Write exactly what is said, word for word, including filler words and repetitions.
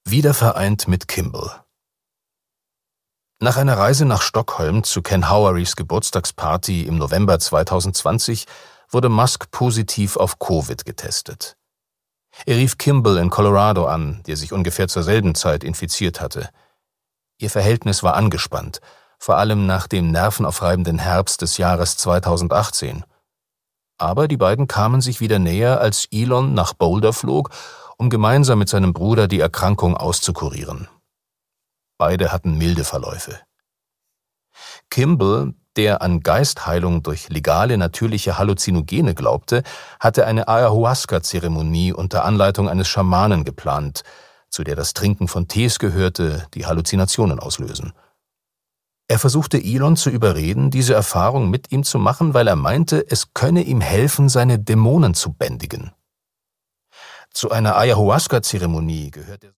Wiedervereint mit Kimball. Nach einer Reise nach Stockholm zu Ken Howerys Geburtstagsparty im November zweitausendzwanzig wurde Musk positiv auf Covid getestet. Er rief Kimball in Colorado an, der sich ungefähr zur selben Zeit infiziert hatte. Ihr Verhältnis war angespannt, vor allem nach dem nervenaufreibenden Herbst des Jahres zweitausendachtzehn. Aber die beiden kamen sich wieder näher, als Elon nach Boulder flog, um gemeinsam mit seinem Bruder die Erkrankung auszukurieren. Beide hatten milde Verläufe. Kimball, der an Geistheilung durch legale, natürliche Halluzinogene glaubte, hatte eine Ayahuasca-Zeremonie unter Anleitung eines Schamanen geplant, zu der das Trinken von Tees gehörte, die Halluzinationen auslösen. Er versuchte Elon zu überreden, diese Erfahrung mit ihm zu machen, weil er meinte, es könne ihm helfen, seine Dämonen zu bändigen. Zu einer Ayahuasca-Zeremonie gehört er